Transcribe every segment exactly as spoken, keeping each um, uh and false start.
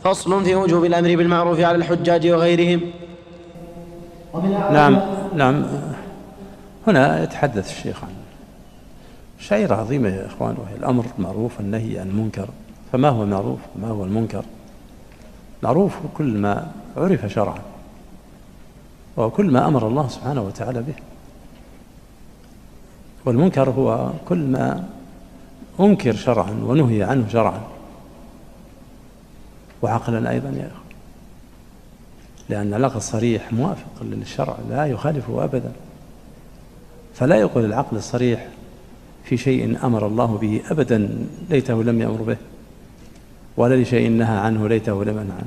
فصل في وجوب الأمر بالمعروف على الحجاج وغيرهم. نعم نعم هنا يتحدث الشيخ عن شعيرة عظيمة يا إخوان، وهي الأمر بالمعروف والنهي عن المنكر. فما هو المعروف وما هو المنكر؟ معروف كل ما عرف شرعا، وكل ما أمر الله سبحانه وتعالى به. والمنكر هو كل ما أنكر شرعا ونهي عنه شرعا وعقلا أيضا يا أخي، لأن العقل الصريح موافق للشرع لا يخالفه أبدا. فلا يقول العقل الصريح في شيء أمر الله به أبدا ليته لم يأمر به، ولا لشيء نهى عنه ليته لم ينهى عنه.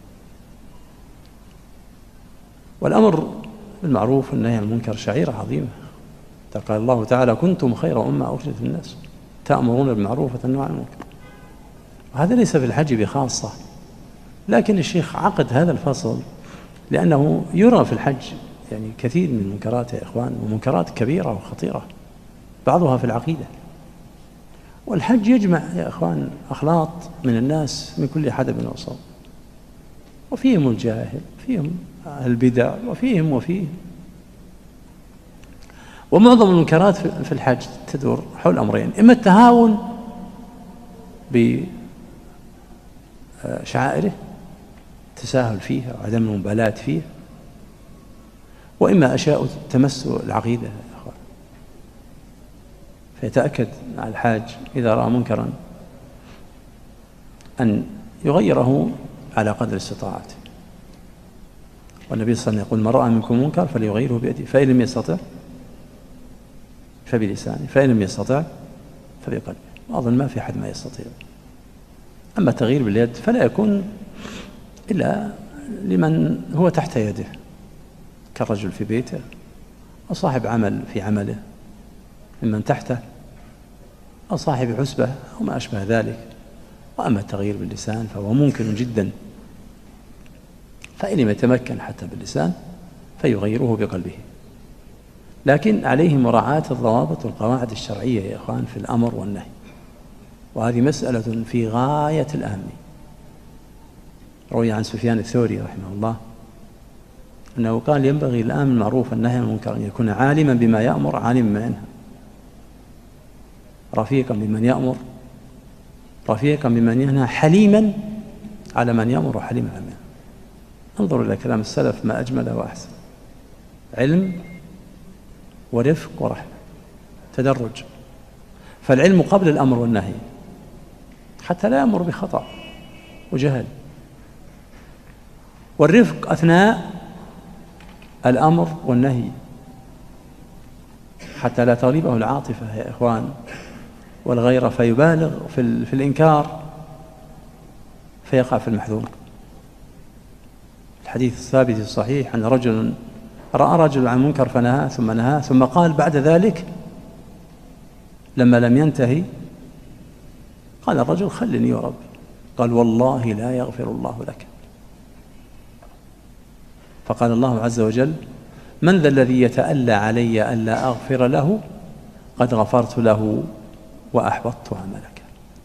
والأمر بالمعروف والنهي عن المنكر شعيرة عظيمة. قال الله تعالى: كنتم خير أمة أخرجت للناس تأمرون بالمعروف وتنهون عن المنكر. وهذا ليس في الحج بخاصة، لكن الشيخ عقد هذا الفصل لأنه يرى في الحج يعني كثير من المنكرات يا إخوان، ومنكرات كبيرة وخطيرة، بعضها في العقيدة. والحج يجمع يا إخوان أخلاط من الناس من كل حدب وصوب، وفيهم الجاهل وفيهم البدع وفيهم وفيهم. ومعظم المنكرات في الحج تدور حول أمرين: إما التهاون بشعائره، التساهل فيها وعدم المبالاة فيها، وإما أشياء تمس العقيدة يا أخوان. فيتأكد مع الحاج إذا رأى منكرا أن يغيره على قدر استطاعته. والنبي صلى الله عليه وسلم يقول: من رأى منكم منكر فليغيره بيده، فإن لم يستطع فبلسانه، فإن لم يستطع فبقلبه. وأظن ما في أحد ما يستطيع. أما التغيير باليد فلا يكون إلا لمن هو تحت يده، كالرجل في بيته وصاحب عمل في عمله ممن تحته، أو صاحب حسبة أو ما أشبه ذلك. وأما التغيير باللسان فهو ممكن جدا، فإن لم يتمكن حتى باللسان فيغيره بقلبه. لكن عليه مراعاة الضوابط والقواعد الشرعية يا إخوان في الأمر والنهي، وهذه مسألة في غاية الأهمية. روي عن سفيان الثوري رحمه الله أنه قال: ينبغي الآمر بالمعروف والنهي عن المنكر أن يكون عالما بما يأمر عالما بما ينهى، رفيقا بمن يأمر رفيقا بمن ينهى، حليما على من يأمر وحليما على من ينهى. انظروا إلى كلام السلف ما أجمله وأحسن: علم ورفق ورحمة، تدرج. فالعلم قبل الأمر والنهي حتى لا يأمر بخطأ وجهل، والرفق أثناء الأمر والنهي حتى لا تغلبه العاطفة يا إخوان والغيرة فيبالغ في, في الإنكار فيقع في المحذور. الحديث الثابت الصحيح أن رجل رأى رجل عن منكر فنهى ثم نهى، ثم قال بعد ذلك لما لم ينتهي قال الرجل: خلني يا رب. قال: والله لا يغفر الله لك. فقال الله عز وجل: من ذا الذي يتألى علي ألا أغفر له؟ قد غفرت له وأحبطت عملك.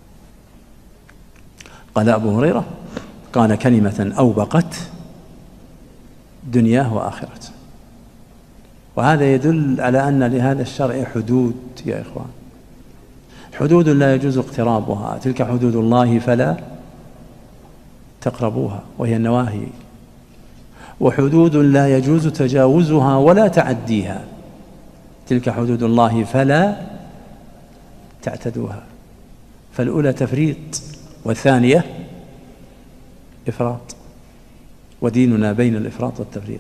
قال أبو هريرة: كان كلمة أوبقت دنياه وآخرته. وهذا يدل على أن لهذا الشرع حدود يا إخوان، حدود لا يجوز اقترابها. تلك حدود الله فلا تقربوها، وهي النواهي. وحدود لا يجوز تجاوزها ولا تعديها، تلك حدود الله فلا تعتدوها. فالأولى تفريط، والثانية إفراط، وديننا بين الإفراط والتفريط.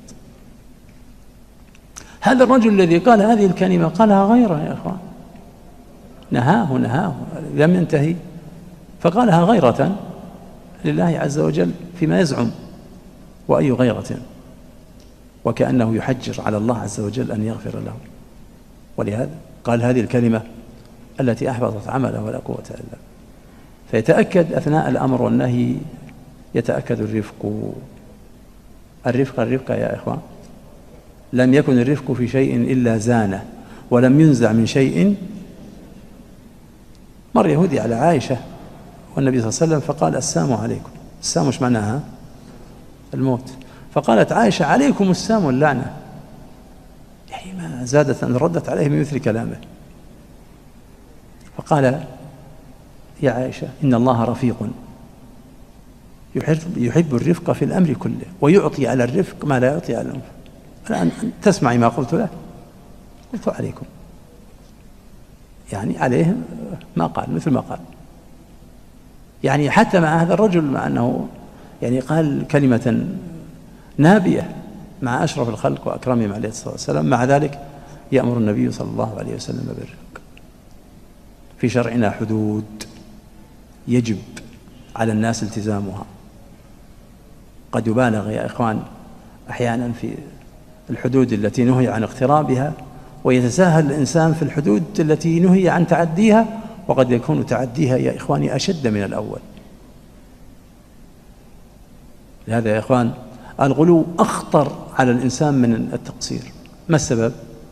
هذا الرجل الذي قال هذه الكلمة قالها غيره يا أخوان، نهاه نهاه لم ينتهي، فقالها غيرة لله عز وجل فيما يزعم. وأي غيرة، وكأنه يحجر على الله عز وجل أن يغفر له. ولهذا قال هذه الكلمة التي أحبطت عمله ولا قوة إلا بالله. فيتأكد أثناء الأمر والنهي، يتأكد الرفق. الرفق الرفق يا إخوان، لم يكن الرفق في شيء إلا زانه، ولم ينزع من شيء. مر يهودي على عائشة والنبي صلى الله عليه وسلم فقال: السلام عليكم. السام وش معناها؟ الموت. فقالت عائشة عليكم السام واللعنة، يعني ما زادت أن ردت عليه بمثل كلامه. فقال يا عائشة إن الله رفيق يحب, يحب الرفق في الأمر كله، ويعطي على الرفق ما لا يعطي على الأمر. الآن تسمعي ما قلت له؟ قلت عليكم، يعني عليه ما قال مثل ما قال. يعني حتى مع هذا الرجل، مع أنه يعني قال كلمة نابية مع أشرف الخلق وأكرمهم عليه الصلاة والسلام، مع ذلك يأمر النبي صلى الله عليه وسلم بالرفق. في شرعنا حدود يجب على الناس التزامها. قد يبالغ يا إخوان أحيانا في الحدود التي نهي عن اقترابها، ويتساهل الإنسان في الحدود التي نهي عن تعديها، وقد يكون تعديها يا إخواني أشد من الأول. لهذا يا إخوان الغلو أخطر على الإنسان من التقصير. ما السبب؟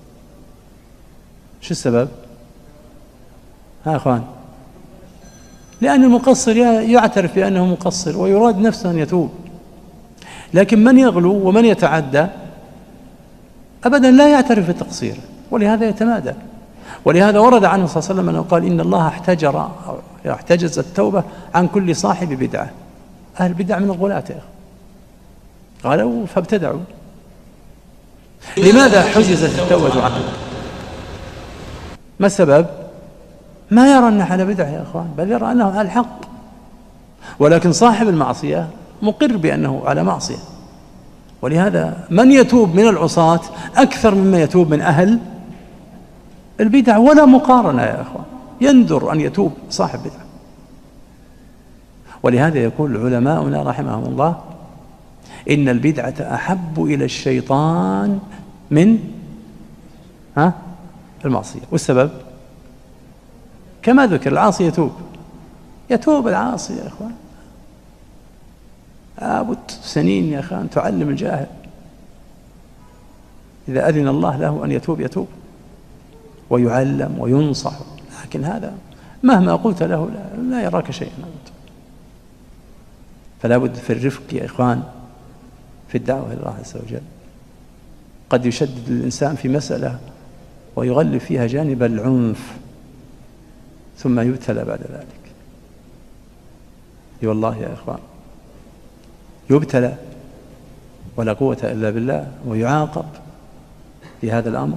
شو السبب؟ ها إخوان، لأن المقصر يعترف بأنه مقصر ويراد نفسه أن يتوب، لكن من يغلو ومن يتعدى أبدا لا يعترف بالتقصير، ولهذا يتمادى. ولهذا ورد عنه صلى الله عليه وسلم أنه قال إن الله احتجر أو احتجز التوبة عن كل صاحب بدعة. أهل البدع من الغلاة قالوا فابتدعوا. لماذا حجزت التوبة عنه؟ ما السبب؟ ما يرى أنه على بدعة يا أخوان، بل يرى أنه على الحق. ولكن صاحب المعصية مقر بأنه على معصية. ولهذا من يتوب من العصاة أكثر مما يتوب من أهل البدع، ولا مقارنة يا أخوان. يندر أن يتوب صاحب بدعة. ولهذا يقول علماؤنا رحمهم الله إن البدعة أحب إلى الشيطان من ها المعصية. والسبب كما ذكر العاصي يتوب يتوب العاصي يا أخوان. لابد سنين يا أخوان تعلم الجاهل، إذا أذن الله له أن يتوب يتوب ويعلم وينصح، لكن هذا مهما قلت له لا, لا يراك شيئا. فلا بد في الرفق يا إخوان في الدعوة إلى الله عز وجل. قد يشدد الإنسان في مسألة ويغلب فيها جانب العنف ثم يبتلى بعد ذلك. والله يا إخوان يبتلى ولا قوة إلا بالله ويعاقب في هذا الأمر.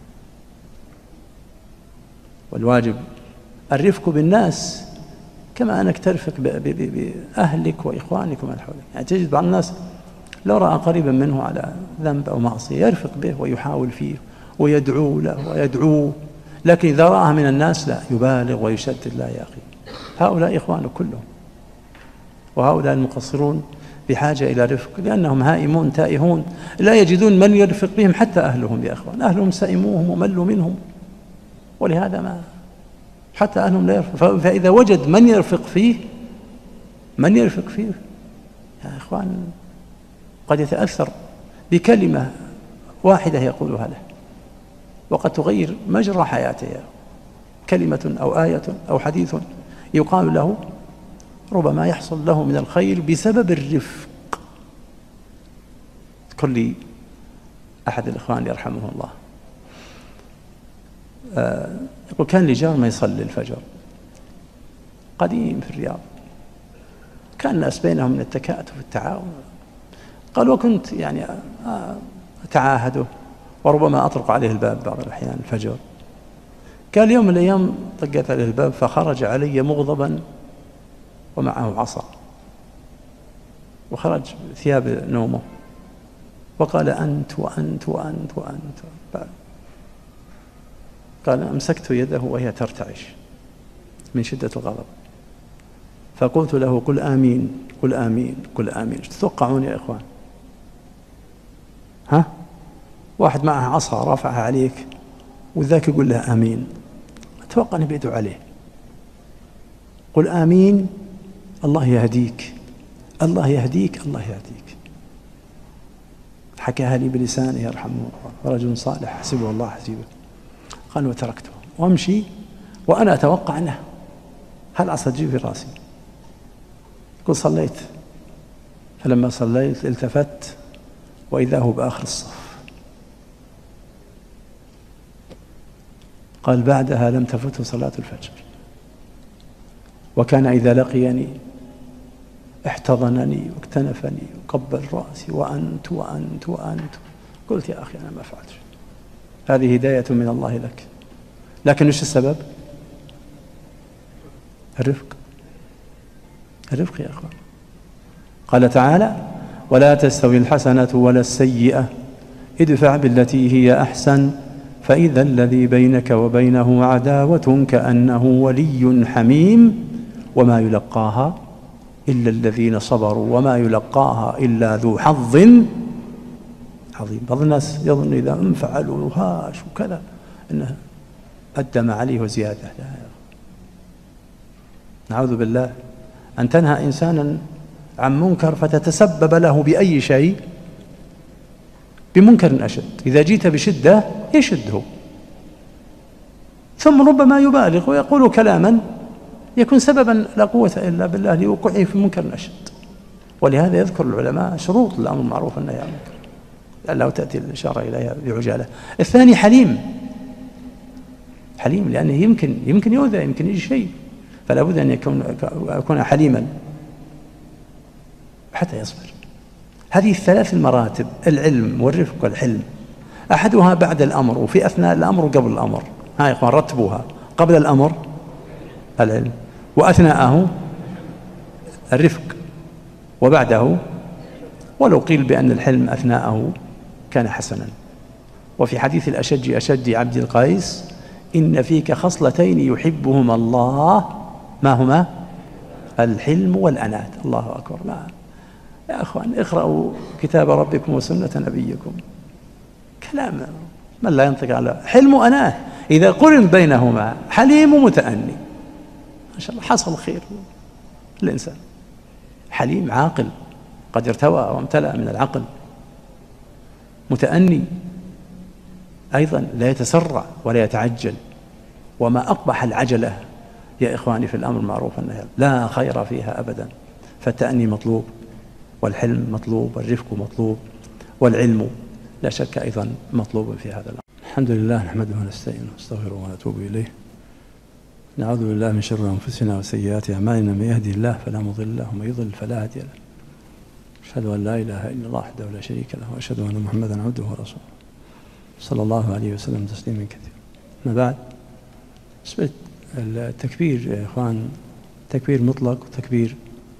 والواجب الرفق بالناس كما أنك ترفق بأهلك وإخوانك ومن حولك. يعني تجد بعض الناس لو رأى قريبا منه على ذنب أو معصية يرفق به ويحاول فيه ويدعو له ويدعوه، لكن إذا رأى من الناس لا يبالغ ويشدد. لا يا أخي، هؤلاء إخوانك كلهم، وهؤلاء المقصرون بحاجة إلى رفق، لأنهم هائمون تائهون لا يجدون من يرفق بهم، حتى أهلهم يا إخوان أهلهم سئموهم وملوا منهم، ولهذا ما حتى أهلهم لا يرفق. فإذا وجد من يرفق فيه من يرفق فيه يا إخوان قد يتأثر بكلمة واحدة يقولها له وقد تغير مجرى حياته. كلمة أو آية أو حديث يقال له ربما يحصل له من الخير بسبب الرفق. كل أحد الإخوان يرحمه الله آه يقول كان لي جار ما يصلي الفجر قديم في الرياض، كان الناس بينهم من التكاتف والتعاون. قال وكنت يعني أتعاهده وربما أطرق عليه الباب بعض الأحيان الفجر. قال يوم من الأيام طقت عليه الباب فخرج علي مغضبا ومعه عصا، وخرج ثياب نومه وقال أنت وأنت وأنت وأنت. قال أمسكت يده وهي ترتعش من شدة الغضب، فقلت له قل آمين قل آمين قل آمين. ايش تتوقعون يا إخوان؟ ها؟ واحد معه عصا رافعها عليك وذاك يقول له آمين، أتوقع أن بيدعو عليه. قل آمين الله يهديك الله يهديك الله يهديك. حكاها لي بلسانه يرحمه الله، رجل صالح حسبه الله حسيبه. قال وتركته وامشي وأنا أتوقع أنه هل عصا تجي في راسي. قل صليت فلما صليت التفت وإذا هو بآخر الصف. قال بعدها لم تفته صلاة الفجر، وكان إذا لقيني احتضنني واكتنفني وقبل رأسي وأنت وأنت وأنت. قلت يا أخي أنا ما فعلت، هذه هداية من الله لك. لكن إيش السبب؟ الرفق، الرفق يا أخوان. قال تعالى ولا تستوي الحسنة ولا السيئة ادفع بالتي هي أحسن فإذا الذي بينك وبينه عداوة كأنه ولي حميم وما يلقاها إلا الذين صبروا وما يلقاها إلا ذو حظ عظيم. بعض الناس يظن إذا انفعلوا وهاش وكذا إنه أدى ما عليه وزيادة. لا، نعوذ بالله أن تنهى إنسانا عن منكر فتتسبب له بأي شيء بمنكر أشد. إذا جيت بشدة يشده، ثم ربما يبالغ ويقول كلاما يكون سببا لا قوة إلا بالله لوقوعه في منكر أشد. ولهذا يذكر العلماء شروط الأمر المعروف والنهي عن المنكر لعله تأتي الإشارة إليها بعجالة. الثاني حليم، حليم لأنه يمكن يمكن يؤذى، يمكن يجي شيء، فلا بد أن يكون يكون حليما حتى يصبر. هذه الثلاث المراتب، العلم والرفق والحلم، أحدها بعد الأمر وفي أثناء الأمر وقبل الأمر. ها يا إخوان رتبوها: قبل الأمر العلم، وأثناءه الرفق، وبعده ولو قيل بأن الحلم أثناءه كان حسنا. وفي حديث الأشج أشج عبد القيس إن فيك خصلتين يحبهما الله، ما هما؟ الحلم والأنات. الله أكبر. ما يا أخوان اقرأوا كتاب ربكم وسنة نبيكم، كلام من لا ينطق على حلم وأنات. إذا قرن بينهما حليم ومتأني ما شاء الله حصل خير الإنسان. حليم عاقل قد ارتوى وامتلأ من العقل، متأني أيضا لا يتسرع ولا يتعجل. وما أقبح العجلة يا إخواني في الأمر المعروف والنهي لا خير فيها أبدا. فالتأني مطلوب، والحلم مطلوب، والرفق مطلوب، والعلم لا شك أيضا مطلوب في هذا الأمر. الحمد لله نحمده ونستعينه ونستغفره ونتوب إليه. نعوذ بالله من شر أنفسنا وسيئات أعمالنا، من يهدي الله فلا مضل له ومن يضلل فلا هادي له. أشهد أن لا إله إلا الله وحده لا شريك له، وأشهد أن محمدا عبده ورسوله صلى الله عليه وسلم تسليما كثيرا. ما بعد، بالنسبة التكبير يا إخوان، تكبير مطلق وتكبير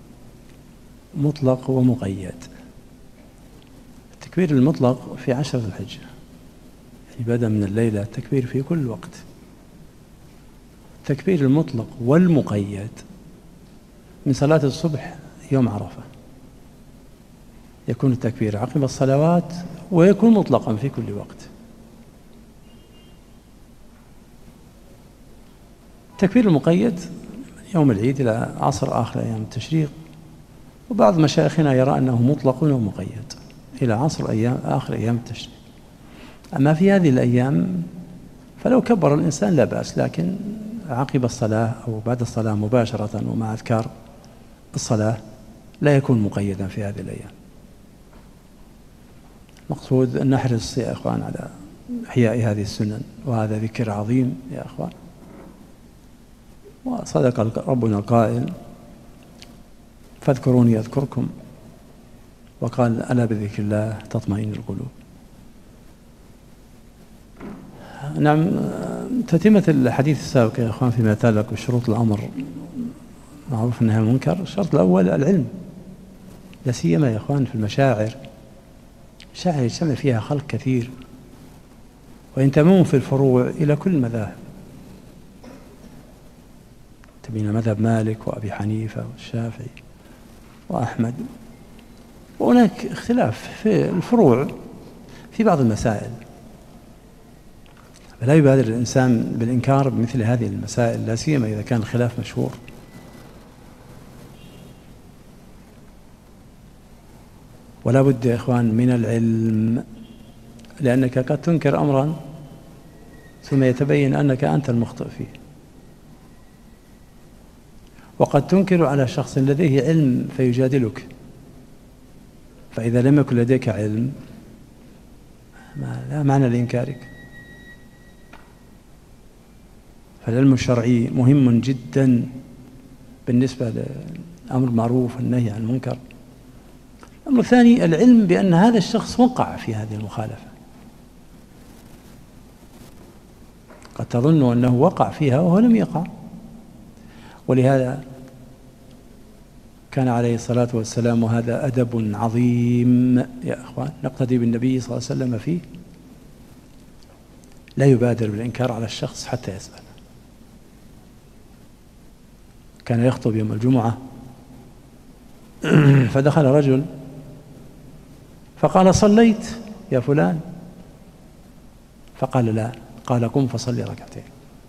مطلق ومقيد. التكبير المطلق في عشرة الحجة، يعني بدأ من الليلة التكبير في كل وقت. التكبير المطلق والمقيد من صلاة الصبح يوم عرفة، يكون التكبير عقب الصلوات ويكون مطلقا في كل وقت. التكبير المقيد يوم العيد إلى عصر آخر أيام التشريق، وبعض مشايخنا يرى أنه مطلق ومقيد إلى عصر أيام آخر أيام التشريق. أما في هذه الأيام فلو كبر الإنسان لا بأس، لكن عقب الصلاة أو بعد الصلاة مباشرة ومع أذكار الصلاة لا يكون مقيدا في هذه الأيام. مقصود أن نحرص يا أخوان على إحياء هذه السنن، وهذا ذكر عظيم يا أخوان. وصدق ربنا القائل فاذكروني أذكركم، وقال ألا بذكر الله تطمئن القلوب. نعم، تتمة الحديث السابق يا أخوان فيما يتعلق بشروط الأمر معروف أنها المنكر. الشرط الأول العلم، لا سيما يا أخوان في المشاعر. المشاعر يجتمع فيها خلق كثير، وينتمون في الفروع إلى كل المذاهب، تبين مذهب مالك وأبي حنيفة والشافعي وأحمد، وهناك اختلاف في الفروع في بعض المسائل. فلا يبادر الإنسان بالإنكار بمثل هذه المسائل، لا سيما إذا كان الخلاف مشهور. ولا بد يا إخوان من العلم، لأنك قد تنكر أمرا ثم يتبين أنك أنت المخطئ فيه، وقد تنكر على شخص لديه علم فيجادلك فإذا لم يكن لديك علم ما لا معنى لإنكارك. فالعلم الشرعي مهم جدا بالنسبة للأمر بالمعروف والنهي عن المنكر. الأمر الثاني العلم بأن هذا الشخص وقع في هذه المخالفة، قد تظن أنه وقع فيها وهو لم يقع. ولهذا كان عليه الصلاة والسلام، وهذا أدب عظيم يا أخوان نقتدي بالنبي صلى الله عليه وسلم فيه، لا يبادر بالإنكار على الشخص حتى يسأل. كان يخطب يوم الجمعة فدخل رجل فقال: صليت يا فلان؟ فقال: لا. قال: قم فصلي ركعتين.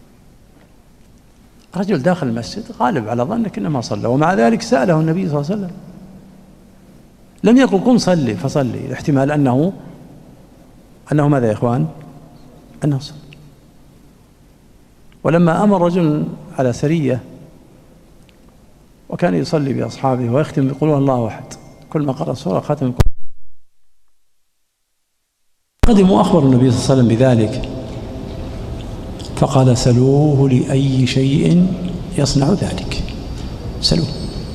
رجل داخل المسجد غالب على ظنك انه ما صلى، ومع ذلك سأله النبي صلى الله عليه وسلم، لم يقل قم صلي فصلي، الاحتمال انه انه ماذا يا اخوان؟ انه صلى. ولما امر رجل على سرية وكان يصلي باصحابه ويختم بقول هو الله احد، كل ما قرأ سورة ختم. قدموا اخبر النبي صلى الله عليه وسلم بذلك فقال: سلوه لأي شيء يصنع ذلك، سلوه.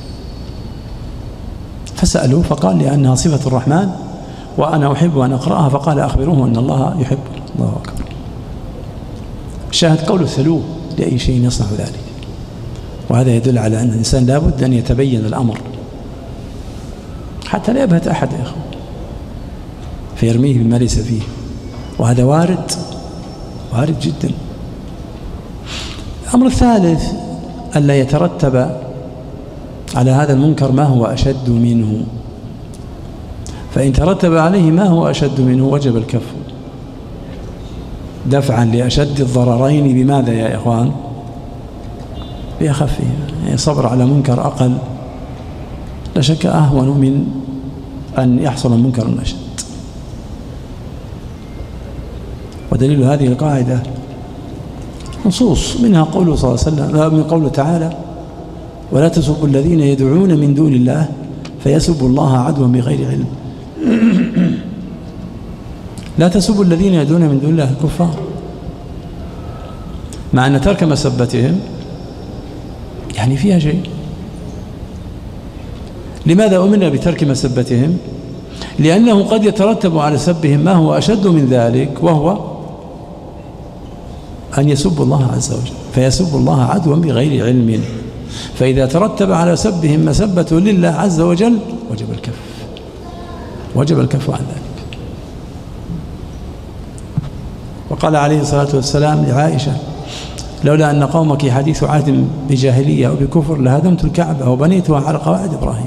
فسألوه فقال: لأنها صفة الرحمن وأنا أحب أن أقرأها. فقال: أخبروه أن الله يحب. الله أكبر. شاهد قوله: سلوه لأي شيء يصنع ذلك. وهذا يدل على أن الإنسان لابد أن يتبين الأمر حتى لا يبهت أحد يا أخوة فيرميه بما ليس فيه، وهذا وارد وارد جدا. الأمر الثالث ألا يترتب على هذا المنكر ما هو أشد منه، فإن ترتب عليه ما هو أشد منه وجب الكف دفعا لأشد الضررين. بماذا يا إخوان؟ بأخفه. يعني صبر على منكر أقل لا شك أهون من أن يحصل منكر أشد. ودليل هذه القاعدة نصوص، منها قوله صلى الله عليه وسلم، من قوله تعالى: ولا تسبوا الذين يدعون من دون الله فيسبوا الله عدوا بغير علم. لا تسبوا الذين يدعون من دون الله الكفار، مع أن ترك مسبتهم يعني فيها شيء. لماذا أمرنا بترك مسبتهم؟ لأنه قد يترتب على سبهم ما هو أشد من ذلك، وهو أن يسبوا الله عز وجل، فيسبوا الله عدوا بغير علم. فإذا ترتب على سبهم مسبة لله عز وجل وجب الكف، وجب الكف عن ذلك. وقال عليه الصلاة والسلام لعائشة: لولا أن قومك حديث عهد بجاهلية وبكفر لهدمت الكعبة وبنيتها على قواعد إبراهيم.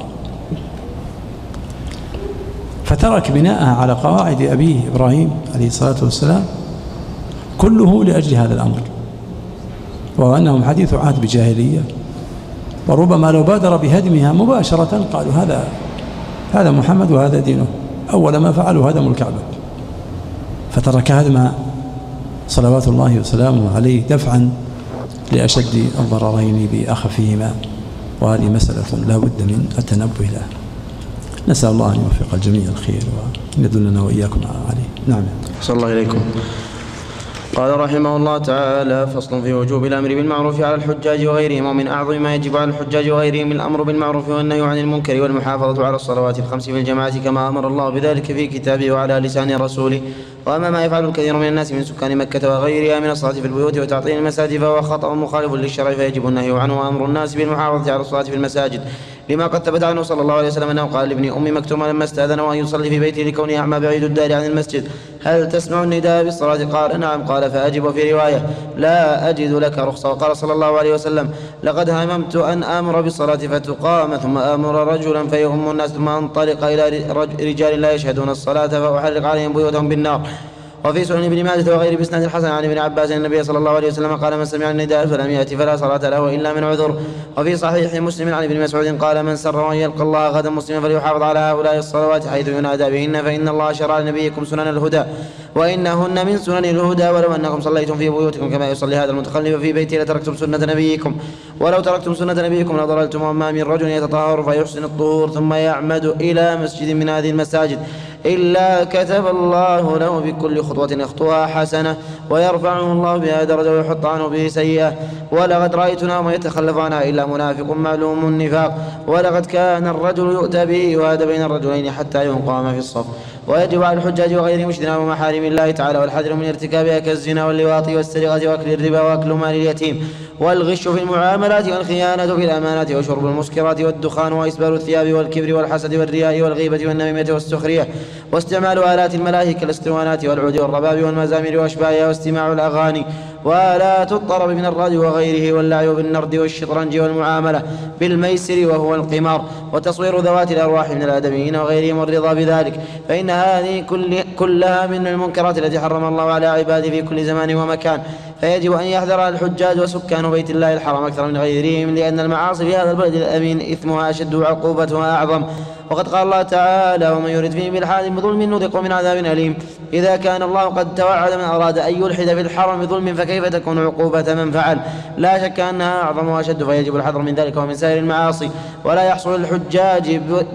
فترك بناءها على قواعد أبيه إبراهيم عليه الصلاة والسلام كله لأجل هذا الأمر، وهو أنهم حديث عهد بجاهلية، وربما لو بادر بهدمها مباشرة قالوا هذا هذا محمد وهذا دينه، أول ما فعلوا هدموا الكعبة. فترك هدم صلوات الله وسلامه عليه دفعا لأشد الضررين بأخفهما، وهذه مسألة لا بد من التنبه لها. نسأل الله أن يوفق الجميع الخير وأن يدلنا وإياكم عليه. نعم. صلى الله إليكم. قال رحمه الله تعالى: فصل في وجوب الأمر بالمعروف على الحجاج وغيرهم. ومن أعظم ما يجب على الحجاج وغيرهم الأمر بالمعروف والنهي عن المنكر والمحافظة على الصلوات الخمس في الجماعة كما أمر الله بذلك في كتابه وعلى لسان رسوله. وأما ما يفعل الكثير من الناس من سكان مكة وغيرها من الصلاة في البيوت وتعطيل المساجد فهو خطأ مخالف للشرع، فيجب النهي عنه وأمر الناس بالمحافظة على الصلاة في المساجد، لما قد ثبت عنه صلى الله عليه وسلم أنه قال لابن أم مكتوم لما استأذنه أن يصلي في بيته لكونه أعمى بعيد الدار عن المسجد: هل تسمع النداء بالصلاة؟ قال: نعم. قال: فأجب. وفي رواية: لا أجد لك رخصة. وقال صلى الله عليه وسلم: لقد هممت أن آمر بالصلاة فتقام ثم آمر رجلا فيؤم الناس ثم أنطلق إلى رجال لا يشهدون الصلاة فأحرق عليهم بيوتهم بالنار. وفي سنن ابن ماجه وغيره بإسناد الحسن عن ابن عباس أن النبي صلى الله عليه وسلم قال من سمع النداء فلم يأت فلا صلاة له إلا من عذر. وفي صحيح مسلم عن ابن مسعود قال من سر أن يلقى الله غدا مسلما فليحافظ على هؤلاء الصلوات حيث ينادى بهن فإن الله شرع لنبيكم سنن الهدى وإنهن من سنن الهدى ولو أنكم صليتم في بيوتكم كما يصلي هذا المتخلف في بيته لتركتم سنة نبيكم ولو تركتم سنة نبيكم لضللتم. وما من رجل يتطهر فيحسن الطهور ثم يعمد إلى مسجد من هذه المساجد إلا كتب الله له بكل خطوة يخطوها حسنة ويرفعه الله بها درجة ويحط عنه به سيئة. ولقد رأيتنا وما يتخلف عنها إلا منافق معلوم النفاق. ولقد كان الرجل يؤتى به يهاد بين الرجلين حتى يقام في الصف. ويجب على الحجاج وغيرهم اجتناب محارم الله تعالى والحذر من ارتكابها كالزنا واللواط والسرقة وأكل الربا وأكل مال اليتيم والغش في المعاملات والخيانة في الأمانات وشرب المسكرات والدخان وإسبال الثياب والكبر والحسد والرياء والغيبة والنميمة والسخرية واستعمال آلات الملاهي كالاسطوانات والعود والرباب والمزامير وأشباهها واستماع الأغاني وآلات الطرب من الراديو وغيره واللعب بالنرد والشطرنج والمعاملة بالميسر وهو القمار وتصوير ذوات الأرواح من الآدميين وغيرهم والرضا بذلك فإن هذه كل كلها من المنكرات التي حرم الله على عباده في كل زمان ومكان. فيجب أن يحذر الحجاج وسكان بيت الله الحرام أكثر من غيرهم لأن المعاصي في هذا البلد الأمين إثمها أشد وعقوبتها أعظم. وقد قال الله تعالى ومن يرد فيه بالحاد بظلم نذقه من عذاب أليم. إذا كان الله قد توعد من أراد أن يلحد في الحرم بظلم فكيف تكون عقوبة من فعل؟ لا شك أنها أعظم وأشد فيجب الحذر من ذلك ومن سائر المعاصي. ولا يحصل الحجاج ب...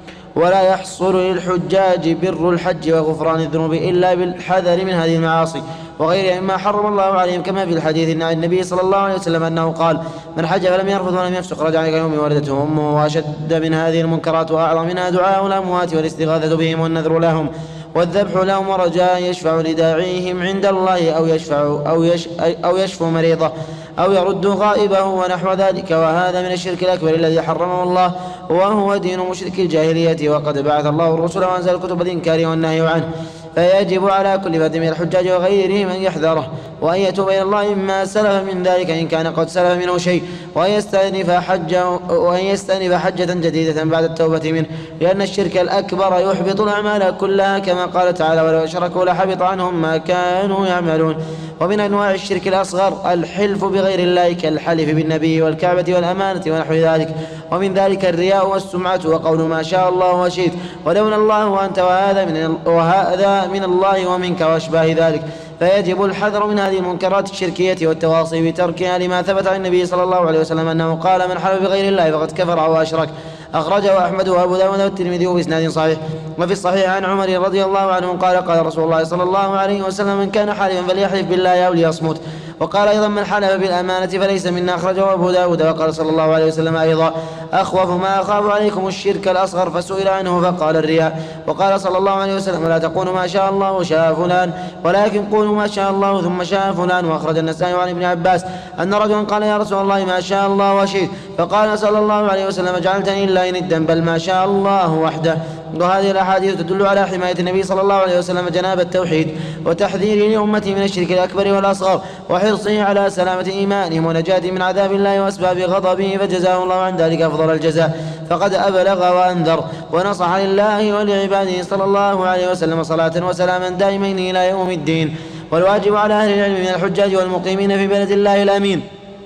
ولا يحصل للحجاج بر الحج وغفران الذنوب إلا بالحذر من هذه المعاصي وغيرها مما حرم الله عليهم كما في الحديث عن النبي صلى الله عليه وسلم أنه قال من حج فلم يرفض ولم يفسق رجع كيوم ولدته أمه. وأشد من هذه المنكرات وأعظم منها دعاء الأموات والاستغاثة بهم والنذر لهم والذبح لهم ورجاء يشفع لداعيهم عند الله أو يشفع أو يش أو يشفوا مريضه أو يرد غائبه ونحو ذلك. وهذا من الشرك الأكبر الذي حرمه الله وهو دين مشرك الجاهلية. وقد بعث الله الرسل وأنزل الكتب الإنكار والنهي عنه. فيجب على كل فرد من الحجاج وغيرهم أن يحذره وأن يتوب إلى الله مما سلف من ذلك إن كان قد سلف منه شيء وأن يستأنف حجة وأن يستأنف حجة جديدة بعد التوبة منه لأن الشرك الأكبر يحبط الأعمال كلها كما قال تعالى ولو أشركوا لحبط عنهم ما كانوا يعملون. ومن أنواع الشرك الأصغر الحلف بغير الله كالحلف بالنبي والكعبة والأمانة ونحو ذلك. ومن ذلك الرياء والسمعة وقول ما شاء الله وشئت ولولا الله وأنت وهذا من, وهذا من الله ومنك وأشباه ذلك. فيجب الحذر من هذه المنكرات الشركية والتواصي بتركها لما ثبت عن النبي صلى الله عليه وسلم أنه قال من حلف بغير الله فقد كفر أو أشرك. أخرجه أحمد وأبو داود والترمذي بإسناد صحيح. وفي الصحيح عن عمر رضي الله عنه قال قال رسول الله صلى الله عليه وسلم من كان حالفا فليحلف بالله أو ليصمت. وقال أيضا من حلف بالأمانة فليس منا أخرجه أبو داود. وقال صلى الله عليه وسلم أيضا أخوف ما أخاف عليكم الشرك الأصغر فسئل عنه فقال الرياء. وقال صلى الله عليه وسلم لا تقولوا ما شاء الله وشاء فلان ولكن قولوا ما شاء الله ثم شاء فلان. وأخرج النسائي عن ابن عباس أن رجلا قال يا رسول الله ما شاء الله وشئت فقال صلى الله عليه وسلم جعلتني إلا ندا بل ما شاء الله وحده. وهذه الأحاديث تدل على حماية النبي صلى الله عليه وسلم جناب التوحيد وتحذيره لأمته من الشرك الأكبر والأصغر وحرصه على سلامة إيمانهم ونجاة من عذاب الله وأسباب غضبه فجزاه الله عن ذلك أفضل الجزاء. فقد أبلغ وأنذر ونصح لله ولعباده صلى الله عليه وسلم صلاة وسلاما دائمين إلى يوم الدين. والواجب على أهل العلم من الحجاج والمقيمين في بلد الله الأمين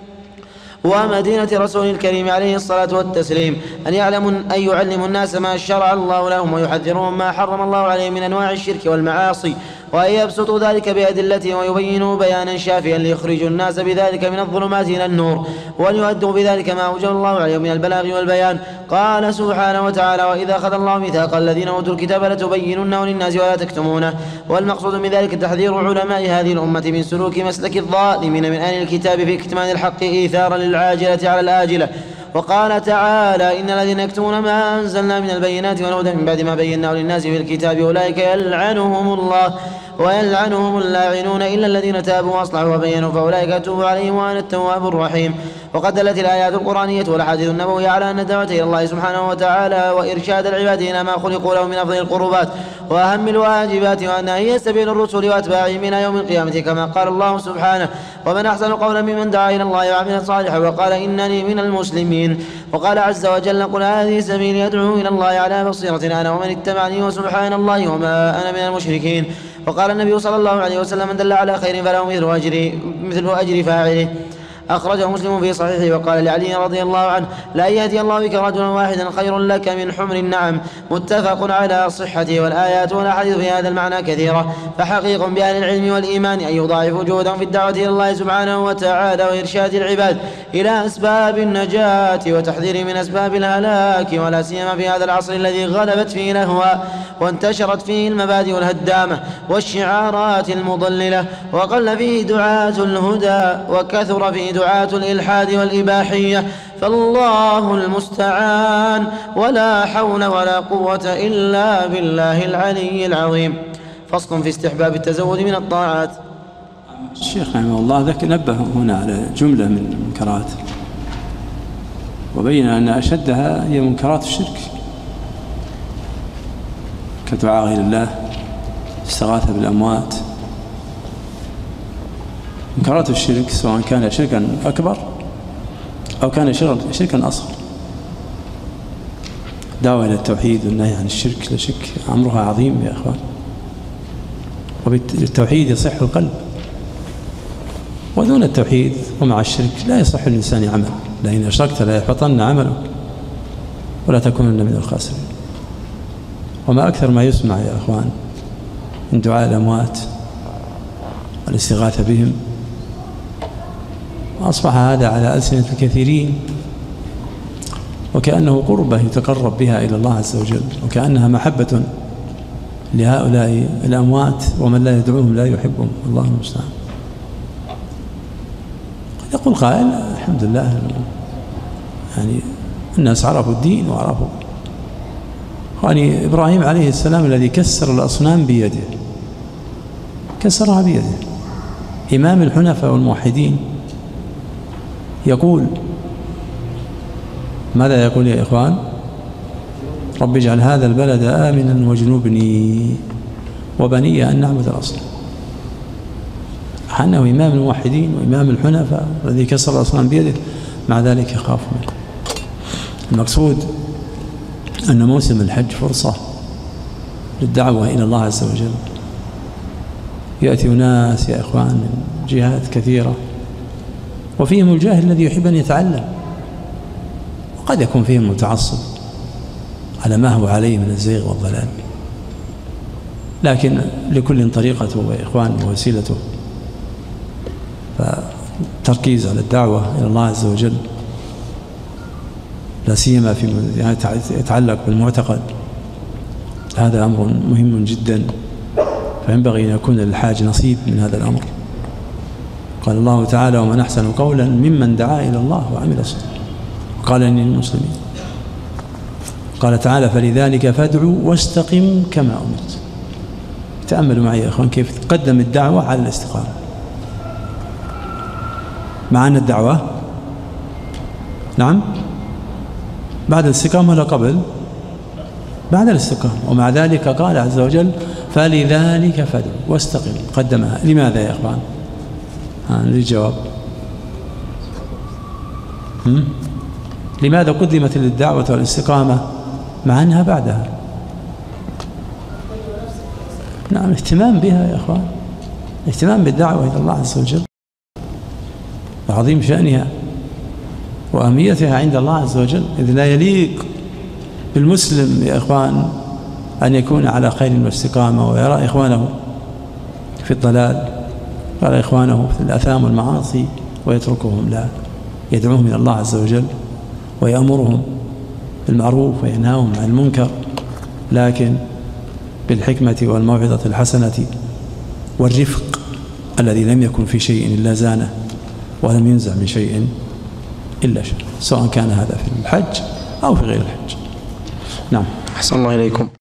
ومدينة رسول الكريم عليه الصلاة والتسليم أن يعلموا أن يعلموا الناس ما شرع الله لهم ويحذرهم ما حرم الله عليهم من أنواع الشرك والمعاصي وأن يبسطوا ذلك بأدلته ويبينوا بيانا شافيا ليخرجوا الناس بذلك من الظلمات إلى النور وأن يؤدوا بذلك ما أوجب الله عليهم من البلاغ والبيان. قال سبحانه وتعالى وإذا أخذ الله ميثاق الذين أوتوا الكتاب لتبيننه للناس ولا تكتمونه. والمقصود من ذلك تحذير علماء هذه الأمة من سلوك مسلك الظالمين من أهل الكتاب في كتمان الحق إيثارا للعاجلة على الآجلة. وقال تعالى إن الذين يكتمون ما أنزلنا من البينات والهدى من بعد ما بيناه للناس في الكتاب أولئك يلعنهم الله ويلعنهم اللاعنون إلا الذين تابوا وأصلحوا وبينوا فأولئك أتوب عليهم وأنا التواب الرحيم. وقد دلت الآيات القرآنية والأحاديث النبوية على أن الدعوة إلى الله سبحانه وتعالى وإرشاد العباد إلى ما خلقوا له من أفضل القربات وأهم الواجبات، وأنها هي سبيل الرسل وأتباعهم إلى يوم القيامة، كما قال الله سبحانه: ومن أحسن قولا ممن دعا إلى الله وعمل صالحا وقال إنني من المسلمين. وقال عز وجل: قل هذه سبيلي أدعو إلى الله على بصيرة أنا ومن اتبعني وسبحان الله وما أنا من المشركين. وقال النبي صلى الله عليه وسلم: من دل على خير فله مثل أجر مثل أجر فاعله. أخرجه مسلم في صحيحه. وقال لعلي رضي الله عنه: لا يهدي الله بك رجلا واحدا خير لك من حمر النعم. متفق على صحته. والآيات والأحاديث في هذا المعنى كثيرة، فحقيق بأهل العلم والإيمان أن يضاعفوا جهودهم في الدعوة إلى الله سبحانه وتعالى وإرشاد العباد إلى أسباب النجاة وتحذير من أسباب الهلاك، ولا سيما في هذا العصر الذي غلبت فيه الأهواء وانتشرت فيه المبادئ الهدامة والشعارات المضللة، وقل فيه دعاة الهدى وكثر فيه دعاة الإلحاد والإباحية. فالله المستعان، ولا حول ولا قوة إلا بالله العلي العظيم. فصل في استحباب التزود من الطاعات. الشيخ رحمه الله ذكر نبه هنا على جملة من المنكرات، وبين أن أشدها هي منكرات الشرك كدعاء غير الله، استغاثة بالأموات. منكرات الشرك سواء كان شركا أكبر أو كان شركا أصغر، دعوة إلى التوحيد والنهي عن الشرك لا شك أمرها عظيم يا أخوان، وبالتوحيد يصح القلب، ودون التوحيد ومع الشرك لا يصح الإنسان عمل، لئن أشركت لا يحبطن عملك ولا تكونن من الخاسرين. وما أكثر ما يسمع يا أخوان من دعاء الأموات والاستغاثة بهم، وأصبح هذا على ألسنة الكثيرين وكأنه قربة يتقرب بها إلى الله عز وجل، وكأنها محبة لهؤلاء الأموات، ومن لا يدعوهم لا يحبهم، الله المستعان. قد يقول قائل: الحمد لله يعني الناس عرفوا الدين وعرفوا. يعني إبراهيم عليه السلام الذي كسر الأصنام بيده، كسرها بيده، إمام الحنفاء والموحدين، يقول ماذا يقول يا إخوان؟ رب اجعل هذا البلد آمنا واجنبني وبني أن نعبد الأصنام. أنه إمام الموحدين وإمام الحنفاء الذي كسر الأصنام بيده، مع ذلك يخاف منه. المقصود أن موسم الحج فرصة للدعوة إلى الله عز وجل. يأتي ناس يا إخوان من جهات كثيرة، وفيهم الجاهل الذي يحب أن يتعلم، وقد يكون فيهم متعصب على ما هو عليه من الزيغ والضلال، لكن لكل طريقته يا إخوان ووسيلته. فالتركيز على الدعوة إلى الله عز وجل، لا سيما فيما يتعلق بالمعتقد، هذا أمر مهم جدا، فينبغي أن يكون للحاج نصيب من هذا الأمر. قال الله تعالى: ومن أحسن قولا ممن دعا إلى الله وعمل صالحا وقال إني من المسلمين. قال تعالى: فلذلك فادعوا واستقم كما أمرت. تأملوا معي يا أخوان كيف تقدم الدعوة على الاستقامة، مع أن الدعوة نعم بعد الاستقامة ولا قبل؟ بعد الاستقامة، ومع ذلك قال عز وجل: فلذلك فادعوا واستقم، قدمها. لماذا يا أخوان؟ ها الجواب. لماذا قدمت للدعوة والاستقامة مع أنها بعدها؟ نعم، اهتمام بها يا أخوان، اهتمام بالدعوة إلى الله عز وجل، وعظيم شأنها وأهميتها عند الله عز وجل، إذ لا يليق بالمسلم يا إخوان أن يكون على خير واستقامة ويرى إخوانه في الضلال، يرى إخوانه في الآثام والمعاصي ويتركهم، لا، يدعوهم إلى الله عز وجل ويأمرهم بالمعروف وينهاهم عن المنكر، لكن بالحكمة والموعظة الحسنة والرفق الذي لم يكن في شيء إلا زانه ولم ينزع من شيء إلا شر، سواء كان هذا في الحج أو في غير الحج. نعم. أحسن الله إليكم.